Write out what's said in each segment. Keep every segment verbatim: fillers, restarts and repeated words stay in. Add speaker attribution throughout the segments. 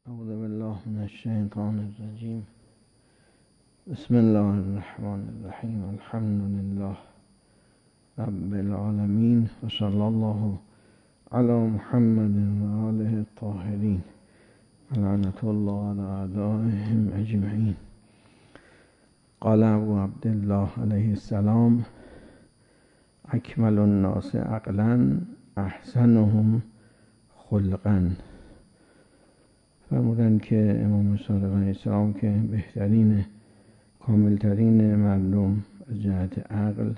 Speaker 1: اعوذ بالله من الشیطان الرجیم. بسم الله الرحمن الرحیم. الحمد لله رب العالمین و صلی الله علی محمد و آله الطاهرین و لعنة الله علی اعدائهم اجمعین. قال ابو عبدالله علیه السلام: اکمل الناس عقلا احسنهم خلقا. فرمودند که امام صادق علیه السلام که بهترین کاملترین مردم از جهت عقل،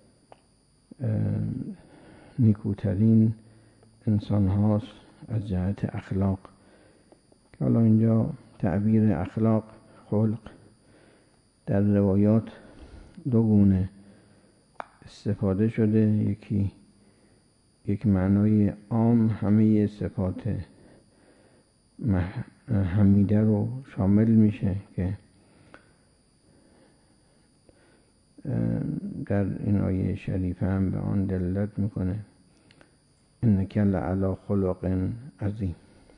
Speaker 1: نیکوترین انسان هاست از جهت اخلاق. که حالا اینجا تعبیر اخلاق، خلق، در روایات دو گونه استفاده شده. یکی یک معنای عام همه صفات حمیده رو شامل میشه که در این آیه شریفه هم به آن دلالت میکنه: انک لعلی خلق عظیم.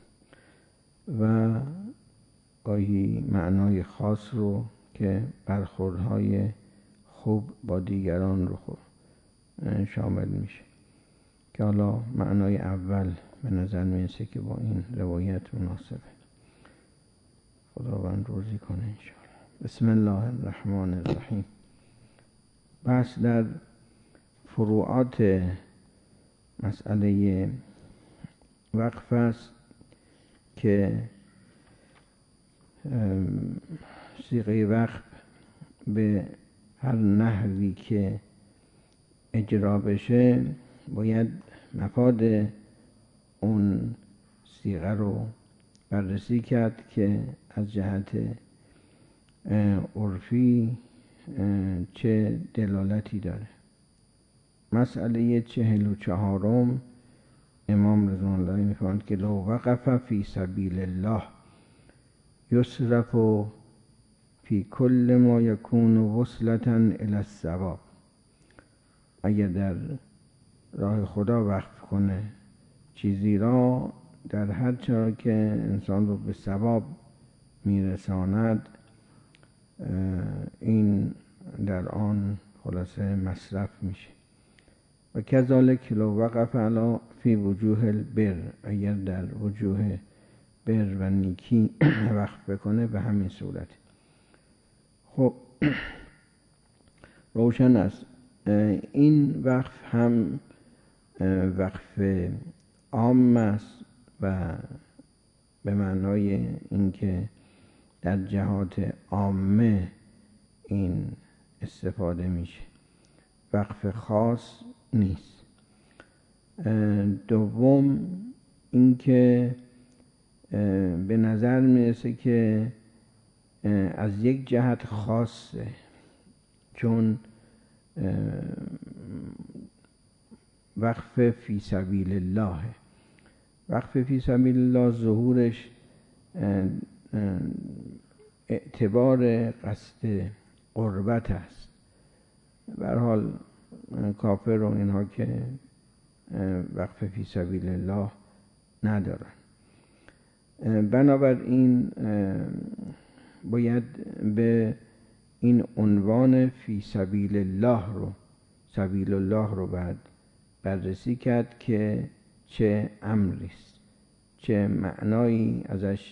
Speaker 1: و گاهی معنای خاص رو که برخوردهای خوب با دیگران رو شامل میشه، که حالا معنای اول به نظر میرسه که با این روایت مناسبه. خداوند روزی کنه انشاءالله. بسم الله الرحمن الرحیم. بحث در فروعات مسئله وقف است که صیغه وقف به هر نحوی که اجرا بشه باید مفاد اون صیغه رو بررسی کرد که از جهت عرفی چه دلالتی داره. مسئله چهل و چهارم امام رضوان الله می‌فرماید که لو وقف فی سبیل الله یصرف فی کل ما یکون وصلة الی الثواب. اگر در راه خدا وقف کنه چیزی را، در هر چرا که انسان رو به ثواب میرساند، این در آن خلاصه مصرف میشه. و کذالک لو وقف علی فی وجوه البر، اگر در وجوه بر و نیکی وقف بکنه به همین صورت. خب روشن است این وقف هم وقف عام است و به معنای اینکه در جهات عامه این استفاده میشه، وقف خاص نیست. دوم اینکه به نظر میرسه که از یک جهت خاصه، چون وقف فی سبیل الله. وقف فی سبیل الله ظهورش اعتبار قصد قربت است. به هر حال کافر و اینها که وقف فی سبیل الله ندارن. بنابراین باید به این عنوان فی سبیل الله رو سبیل الله رو بعد بررسی کرد که چه امری است، چه معنایی ازش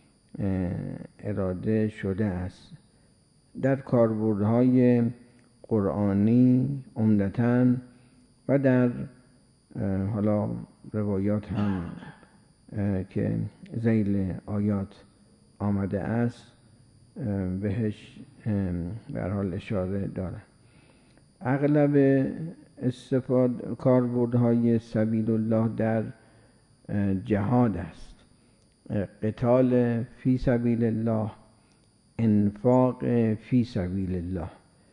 Speaker 1: اراده شده است. در کاربردهای قرآنی عمدتاً و در حالا روایات هم که ذیل آیات آمده است بهش به هر حال اشاره دارد. اغلب استفاده کاربردهای سبیل الله در جهاد است. قتال فی سبیل الله، انفاق فی سبیل الله.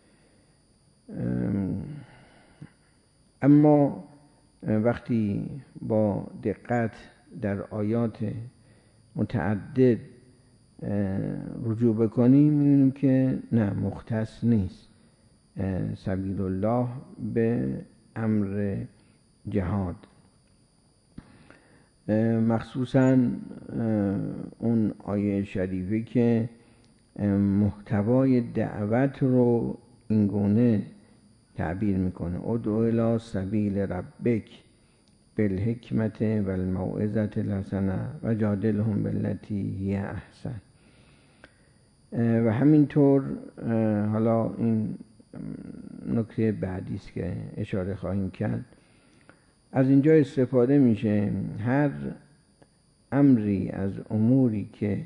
Speaker 1: اما وقتی با دقت در آیات متعدد رجوع بکنیم می‌بینیم که نه، مختص نیست سبیل الله به امر جهاد. مخصوصاً اون آیه شریفه که محتوای دعوت رو اینگونه تعبیر میکنه: ادعو الی سبیل ربک بالحکمت و الموعظة الحسنه و جادلهم بالتی هی احسن. و همینطور حالا این نکته بعدی است که اشاره خواهیم کرد. از اینجا استفاده میشه هر امری از اموری که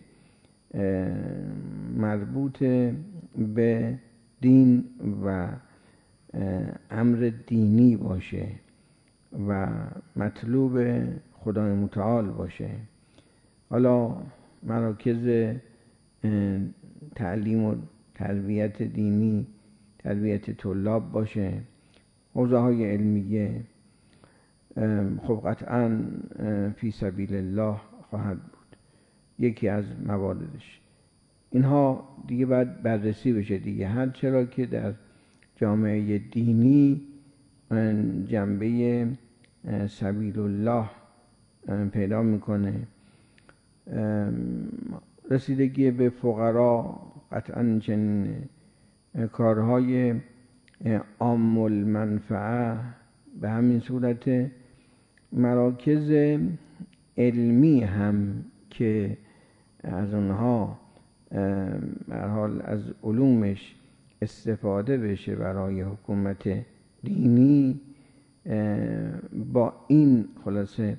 Speaker 1: مربوط به دین و امر دینی باشه و مطلوب خدای متعال باشه، حالا مراکز تعلیم و تربیت دینی، تربیت طلاب باشه، حوزه های علمیه، خب قطعا فی سبیل الله خواهد بود یکی از مواردش. اینها دیگه باید بررسی بشه دیگه، هر چرا که در جامعه دینی جنبه سبیل الله پیدا میکنه. رسیدگی به فقرا قطعا چنین کارهای عام المنفعه، به همین صورت مراکز علمی هم که از اونها به هر حال از علومش استفاده بشه برای حکومت دینی، با این خلاصه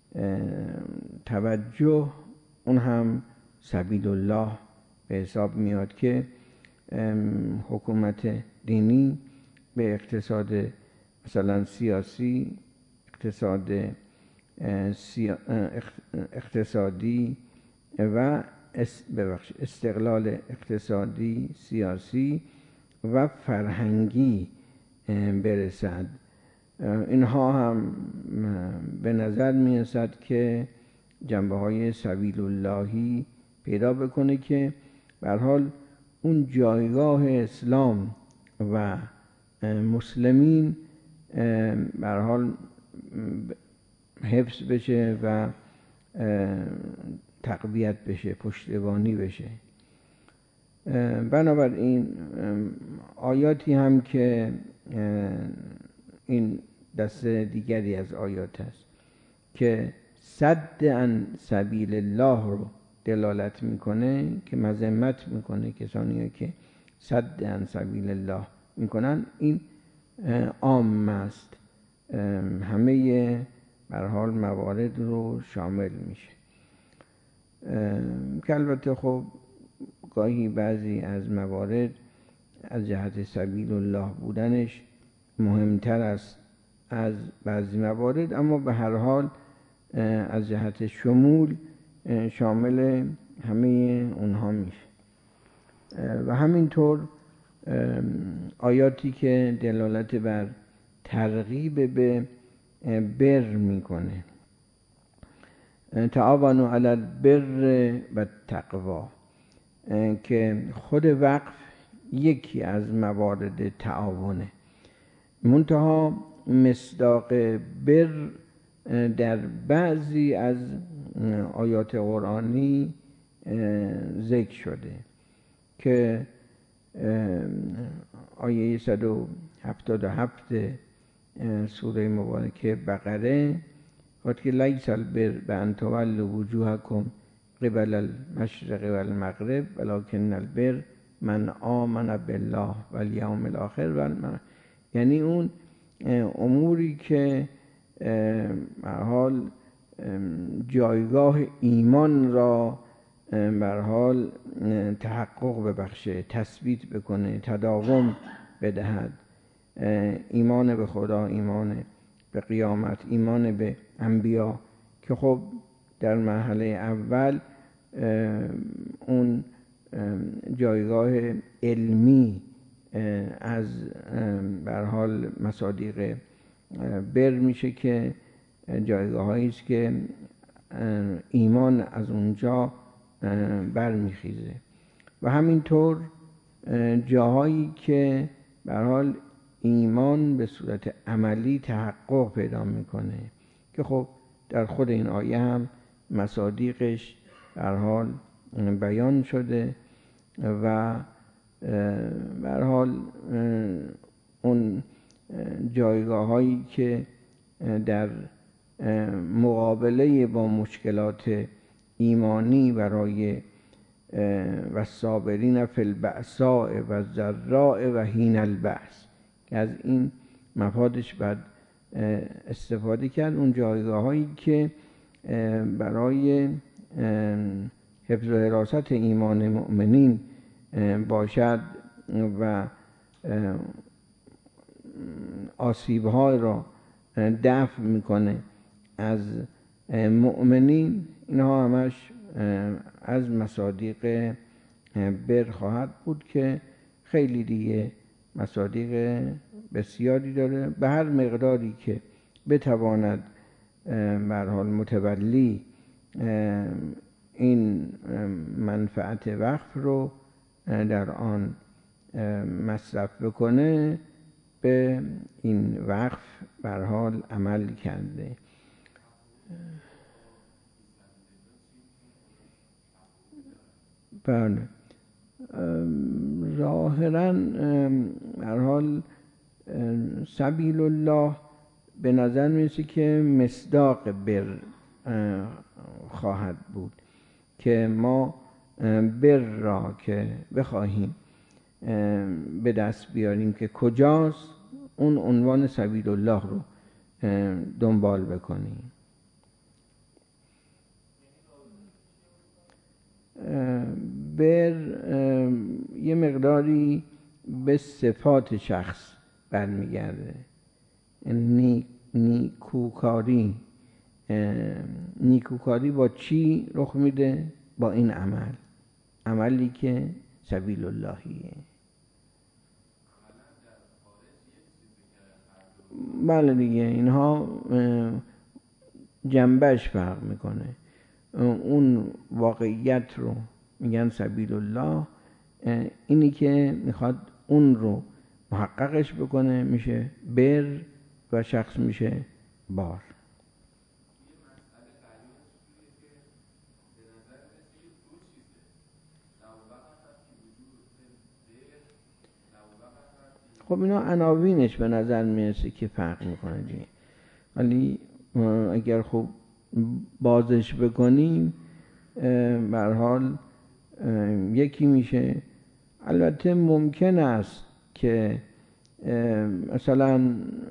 Speaker 1: توجه اون هم سبیل الله به حساب میاد که حکومت دینی به اقتصاد مثلا سیاسی، اقتصاد سیا... اقتصادی و استقلال اقتصادی، سیاسی و فرهنگی برسد. اینها هم به نظر می رسد که جنبه های سبیل اللهی پیدا بکنه که به هر حال اون جایگاه اسلام و مسلمین به هر حال حفظ بشه و تقویت بشه، پشتیبانی بشه. بنابراین آیاتی هم که این دسته دیگری از آیات است که صد عن سبیل الله رو دلالت میکنه، که مذمت میکنه کسانی که صد عن سبیل الله میکنن، این عام است، همه به هر حال موارد رو شامل میشه. که البته خب گاهی بعضی از موارد از جهت سبیل الله بودنش مهمتر است از بعضی موارد، اما به هر حال از جهت شمول شامل همه اونها میشه. و همینطور آیاتی که دلالت بر ترغیب به بر میکنه: تعاونوا علی البر و التقوی، که خود وقف یکی از موارد تعاونه، منتها مصداق بر در بعضی از آیات قرآنی ذکر شده که آیه صد و هفتاد و هفت سوره مبارکه بقره وقتی که لیس البر بأن تولوا وجوهکم قبل المشرق و المغرب ولکن البر من آمن بالله و الیوم الاخر و المن... یعنی اون اموری که به حال جایگاه ایمان را به حال تحقق ببخشه، تثبیت بکنه، تداوم بدهد. ایمان به خدا، ایمان به قیامت، ایمان به انبیا، که خب در مرحله اول اون جایگاه علمی از به هر حال مصادیق بر میشه که جایگاهایی است که ایمان از اونجا برمیخیزه، و همینطور جاهایی که به هر حال ایمان به صورت عملی تحقق پیدا میکنه، که خب در خود این آیه هم مصادیقش به هر حال بیان شده و به هر حال اون جایگاه هایی که در مقابله با مشکلات ایمانی برای و صابرین فی البأساء و الضراء و حین البأس که از این مفادش بعد استفاده کرد، اون جایگاه هایی که برای حفظ و حراست ایمان مؤمنین باشد و آسیب‌های را دفع میکنه از مؤمنین، اینها همش از مصادیق بر خواهد بود که خیلی دیگه مصادیق بسیاری داره. به هر مقداری که بتواند به هر حال متولی این منفعت وقف رو در آن مصرف بکنه، به این وقف به هر حال عمل کرده. بله، ظاهراً به هر حال سبیل الله به نظر میرسه که مصداق بر خواهد بود که ما بر را که بخواهیم به دست بیاریم که کجاست، اون عنوان سبیل الله رو دنبال بکنیم. بر یه مقداری به صفات شخص برمیگرده. نی، نیکوکاری نیکوکاری با چی رخ میده؟ با این عمل، عملی که سبیل اللهیه. بله دیگه، اینها جنبش فرق میکنه. اون واقعیت رو میگن سبیل الله، اینی که میخواد اون رو محققش بکنه میشه بر و شخص میشه بار. خب اینا عناوینش به نظر میرسه که فرق میکنه دیگه، ولی اگر خب بازش بکنیم به هر حال یکی میشه. البته ممکن است که مثلا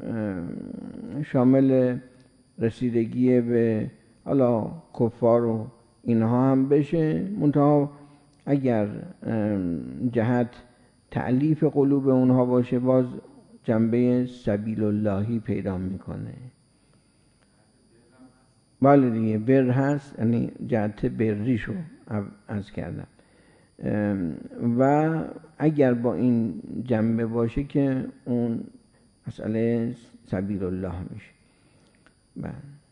Speaker 1: شامل رسیدگی به حالا کفار و اینها هم بشه، منتها اگر جهت تألیف قلوب اونها باشه باز جنبه سبیل اللهی پیدا میکنه. بله دیگه، بر هست، یعنی جهت بریشو عرض کردم، و اگر با این جنبه باشه که اون مسئله سبیل الله میشه. بله.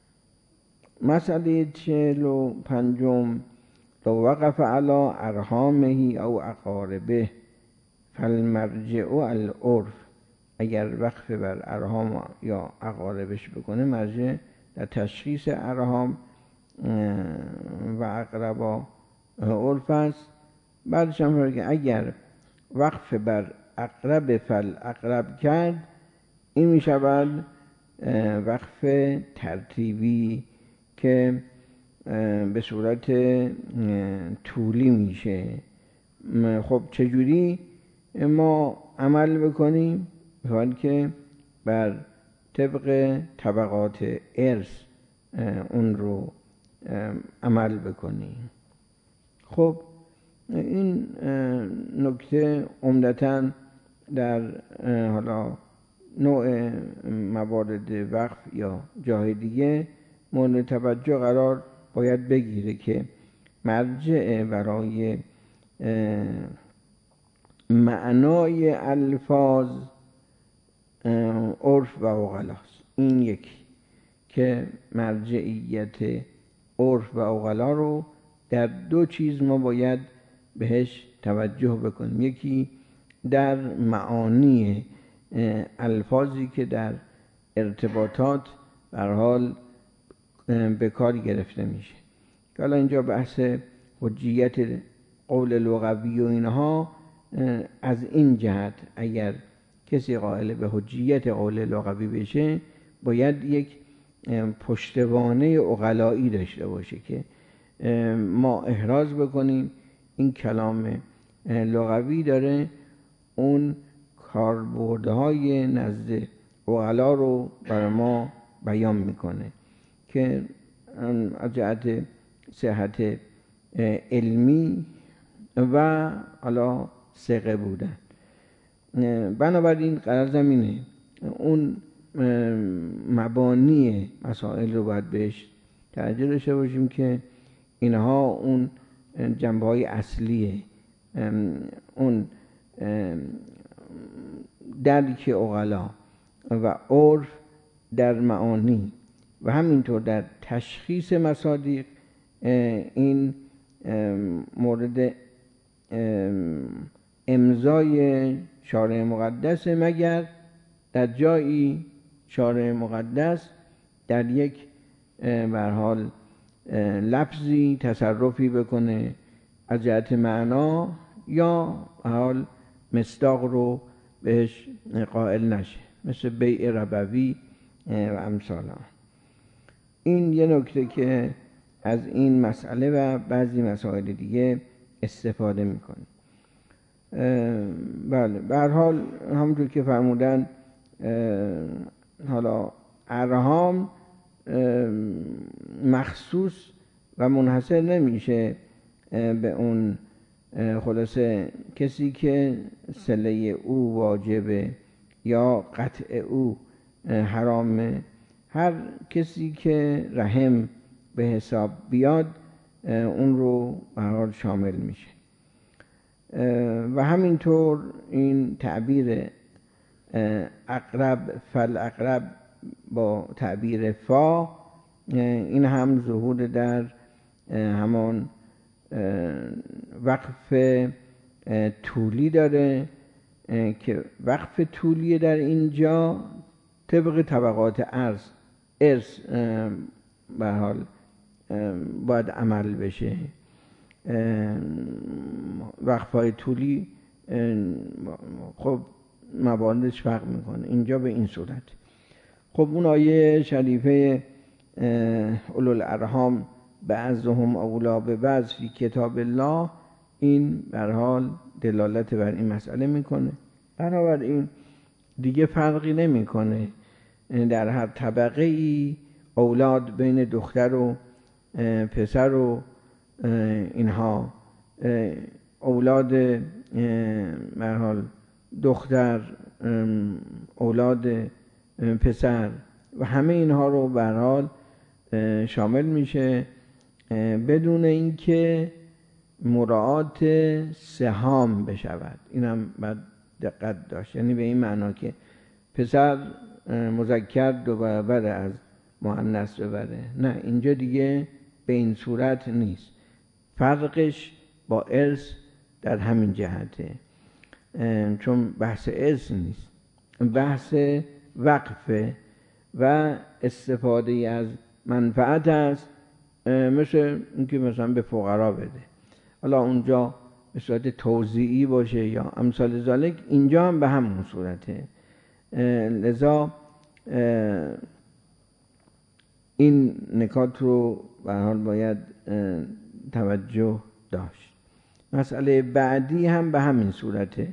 Speaker 1: مسئله چهل و پنجم، لو وقف علی ارحامه او اقاربه فالمرجع العرف. اگر وقف بر ارحام یا اقاربش بکنه، مرجع در تشخیص ارحام و اقربا عرف است. بعدش هم فرمود که اگر وقف بر اقرب فل اقرب کرد، این می شود وقف ترتیبی که به صورت طولی میشه. خب چجوری ما عمل بکنیم؟ بخواد که بر طبق طبقات ارث اون رو عمل بکنیم. خب این نکته عمدتاً در حالا نوع موارد وقف یا جای دیگه مورد توجه قرار باید بگیره که مرجع برای معنای الفاظ عرف و عقلاست. این یکی که مرجعیت عرف و عقلا رو در دو چیز ما باید بهش توجه بکنیم. یکی در معانی الفاظی که در ارتباطات به هر حال به کار گرفته میشه. حالا اینجا بحث حجیت قول لغوی و اینها از این جهت اگر کسی قائل به حجیت قول لغوی بشه باید یک پشتوانه عقلایی داشته باشه که ما احراز بکنیم این کلام لغوی داره اون کاربردهای نزد عقلا رو برای ما بیان میکنه که از جهت صحت علمی و حالا ثقه بودن. بنابراین قرار زمینه اون مبانی مسائل رو باید بهش توجه داشته باشیم که اینها اون جنبه های اصلیه، اون درک عقلا و عرف در معانی و همینطور در تشخیص مصادیق این مورد امضای شارع مقدس، مگر در جایی شارع مقدس در یک به هر حال لفظی تصرفی بکنه از جهت معنا یا به حال مصداق رو بهش قائل نشه، مثل بیع ربوی و امثال آن. این یه نکته که از این مسئله و بعضی مسائل دیگه استفاده میکنه. بله به هر حال همونطور که فرمودن حالا ارهام مخصوص و منحصر نمیشه به اون خلاصه کسی که صله او واجبه یا قطع او حرامه. هر کسی که رحم به حساب بیاد اون رو به هر حال شامل میشه و همینطور این تعبیر اقرب فالاقرب با تعبیر فا این هم ظهور در همان وقف طولی داره که وقف طولی در اینجا طبق طبقات ارث ارث به حال باید عمل بشه. وقفای طولی خب مواردش فرق میکنه، اینجا به این صورت. خب اون آیه شریفه اولوالارحام بعضهم اولی ببعض فی کتاب الله این به هر حال دلالت بر این مسئله میکنه. بنابراین دیگه فرقی نمیکنه در هر طبقه ای اولاد بین دختر و پسر و اینها، اولاد به هر حال دختر، اولاد پسر و همه اینها رو به هر حال شامل میشه بدون اینکه مراعات سهام بشود. اینم باید دقت داشت، یعنی به این معنا که پسر مذکر دو برابر از مؤنث ببره، نه اینجا دیگه به این صورت نیست. فرقش با ارث در همین جهته، چون بحث ارث نیست، بحث وقفه و استفاده از منفعت است، مثل اینکه مثلا به فقرا بده، حالا اونجا به صورت توزیعی باشه یا امثال ذالک، اینجا هم به همون صورته. لذا این نکات رو به هر حال باید توجه داشت. مسئله بعدی هم به همین صورته.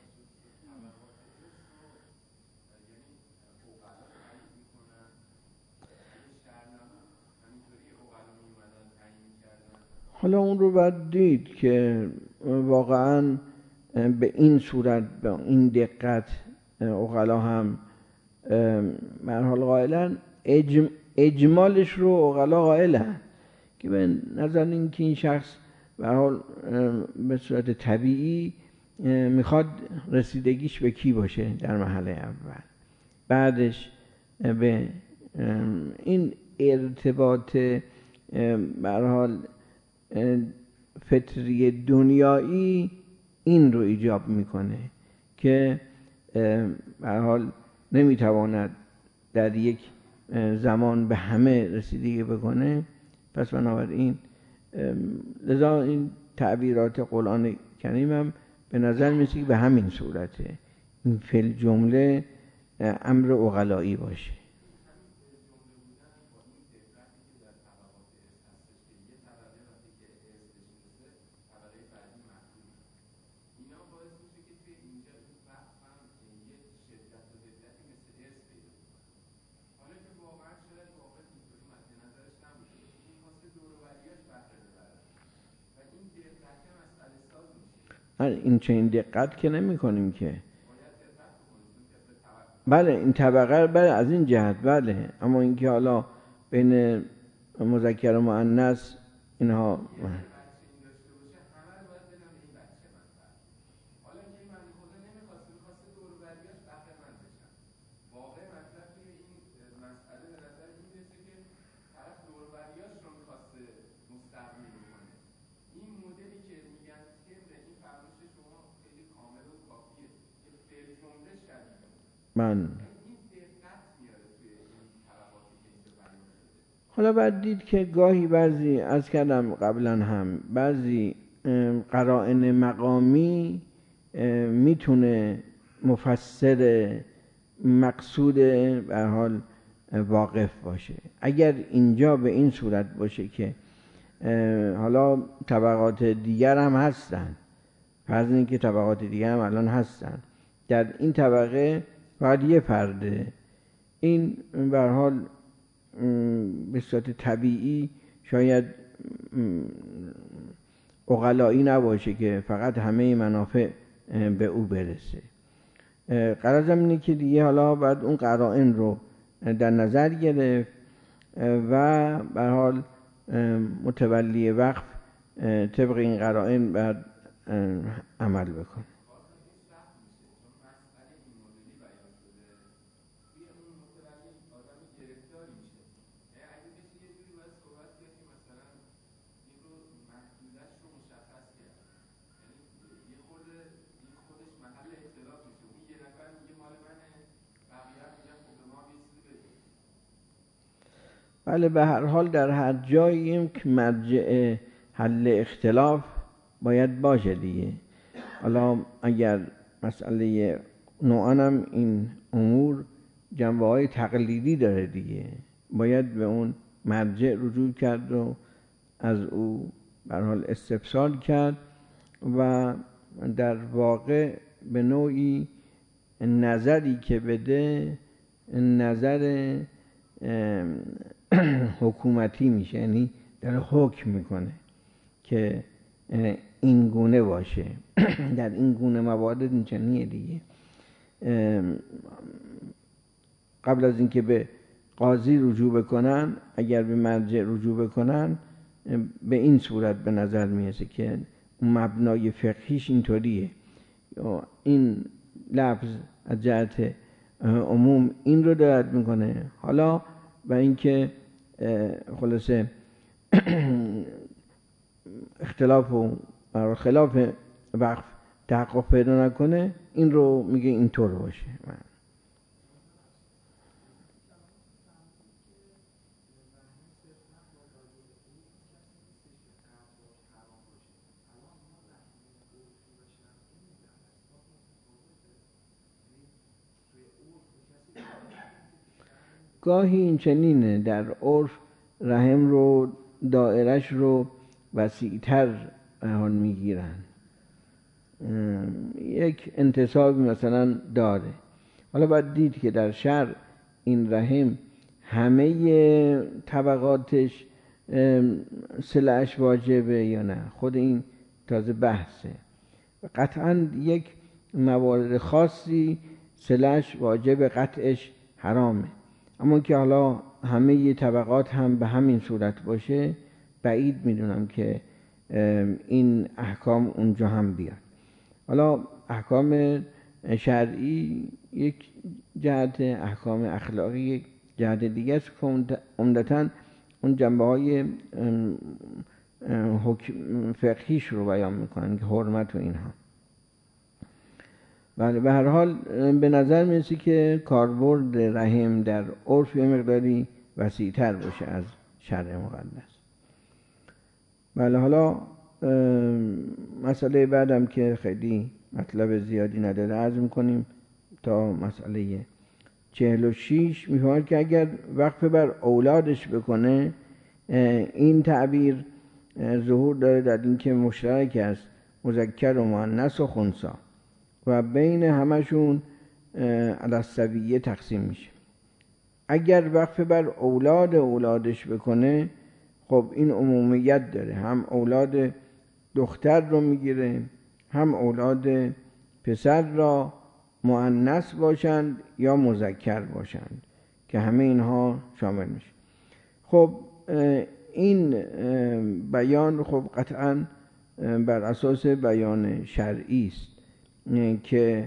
Speaker 1: حالا اون رو باید دید که واقعا به این صورت به این دقت عقلا هم به هر حال قائلن، اجم اجمالش رو عقلا قائلن که به نظر این که این شخص به هر حال به صورت طبیعی میخواد رسیدگیش به کی باشه در مرحله اول، بعدش به این ارتباط به هر حال فطری دنیایی این رو ایجاب میکنه که به هر حال نمیتواند در یک زمان به همه رسیدگی بکنه. پس بنابراین لذا این تعبیرات قرآن کریم هم به نظر میسه که به همین صورته، این فی جمله امر عقلایی باشه. این چنین دقت که نمی کنیم که بله این طبقه بله از این جهت بله، اما اینکه حالا بین مذکر و مؤنث اینها من حالا باید دید که گاهی بعضی از کردم قبلا هم بعضی قرائن مقامی میتونه مفسر مقصود به هر حال واقف باشه. اگر اینجا به این صورت باشه که حالا طبقات دیگر هم هستن، فرض این که طبقات دیگر هم الان هستن، در این طبقه فقط یه فرده، این به هر حال به صورت طبیعی شاید عقلایی نباشه که فقط همه منافع به او برسه. غرضم اینه که دیگه حالا باید اون قرائن رو در نظر گرفت و به هر حال متولی وقف طبق این قرائن باید عمل بکن. بله به هر حال در هر جایی که مرجع حل اختلاف باید باشه دیگه. حالا اگر مسئله نوعاً هم این امور جنبه های تقلیدی داره دیگه، باید به اون مرجع رجوع کرد و از او به هر حال استفسار کرد و در واقع به نوعی نظری که بده نظر حکومتی میشه، یعنی در حکم میکنه که این گونه باشه. در این گونه موارد اینچنیه دیگه. قبل از اینکه به قاضی رجوع بکنن، اگر به مرجع رجوع بکنن، به این صورت به نظر میرسه که مبنای فقهیش اینطوریه، این لفظ از جهت عموم این رو دلالت میکنه. حالا و اینکه خلاصه اختلاف و خلاف وقف تحقق پیدا نکنه، این رو میگه اینطور باشه. گاهی این چنینه، در عرف رحم رو دائرش رو وسیع‌تر حال میگیرن، یک انتصاب مثلا داره. حالا باید دید که در شرع این رحم همه طبقاتش صله‌اش واجبه یا نه، خود این تازه بحثه. قطعا یک موارد خاصی صله‌اش واجب، قطعش حرامه، اما که حالا همه طبقات هم به همین صورت باشه بعید میدونم که این احکام اونجا هم بیاد. حالا احکام شرعی یک جهت، احکام اخلاقی یک جهت دیگه است که عمدتاً اون جنبه های حکم فقهیش رو بیان میکنن که حرمت و اینها. بله به هر حال به نظر میرسه که کاربرد رحم در عرف یه مقداری وسیع‌تر باشه از شرع مقدس. بله. حالا مسئله بعدم که خیلی مطلب زیادی نداره عرض میکنیم تا مسئله چهل و شیش. میفهمد که اگر وقف بر اولادش بکنه، این تعبیر ظهور داره در این که مشترک است مذکر و مؤنث و خنثی و بین همشون علی السویه تقسیم میشه. اگر وقف بر اولاد اولادش بکنه، خب این عمومیت داره، هم اولاد دختر رو میگیره، هم اولاد پسر را مؤنث باشند یا مذکر باشند که همه اینها شامل میشه. خب این بیان خب قطعاً بر اساس بیان شرعی است که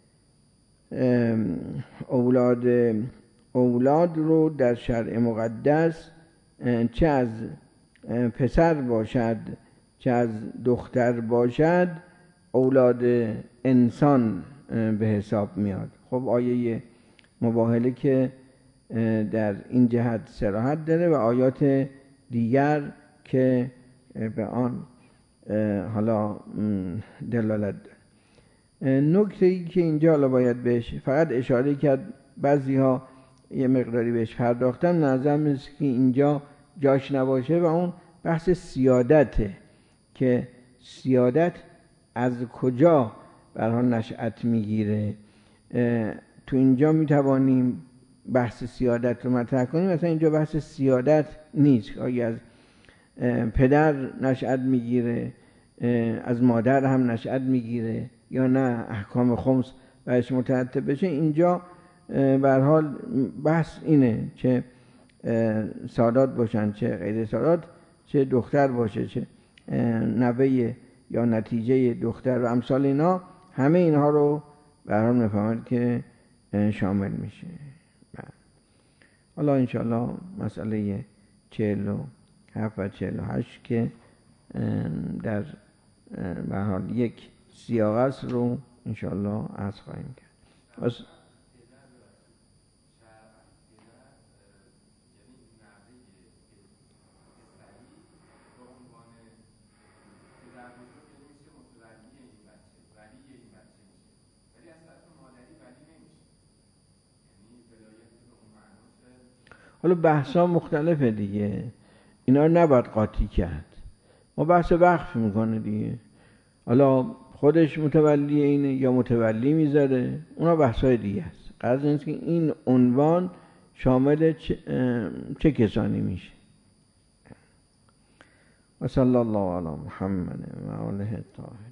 Speaker 1: اولاد اولاد رو در شرع مقدس چه از پسر باشد چه از دختر باشد اولاد انسان به حساب میاد. خب آیه مباهله که در این جهت صراحت داره و آیات دیگر که به آن حالا دلالت داره. نکته ای که اینجا حالا باید بهش فقط اشاره کرد، بعضی ها یه مقداری بهش پرداختن، نظرم است که اینجا جاش نباشه، و اون بحث سیادته که سیادت از کجا برها نشأت میگیره. تو اینجا میتوانیم بحث سیادت رو مطرح کنیم. مثلا اینجا بحث سیادت نیست، آیا از پدر نشأت میگیره، از مادر هم نشأت میگیره یا نه احکام خمس برش مترتب بشه. اینجا به هر حال بحث اینه چه سادات باشن چه غیر سادات، چه دختر باشه چه نوه یا نتیجه دختر و امثال اینا، همه اینها رو به هر حال میفهمد که شامل میشه. حالا انشاءالله مسئله چهل و هفت و چهل و هشت که در به هر حال یک سیاق است رو انشاءالله عرض خواهیم کرد. حالا بحثا مختلفه دیگه، اینا رو نباید قاطی کرد. ما بحث وقف میکنه دیگه، حالا خودش متولی اینه یا متولی میذاره، اونا بحثای دیگه است. قضیه اینه که این عنوان شامل چه, چه کسانی میشه. و صلی الله علی محمد و آله الطاهرین.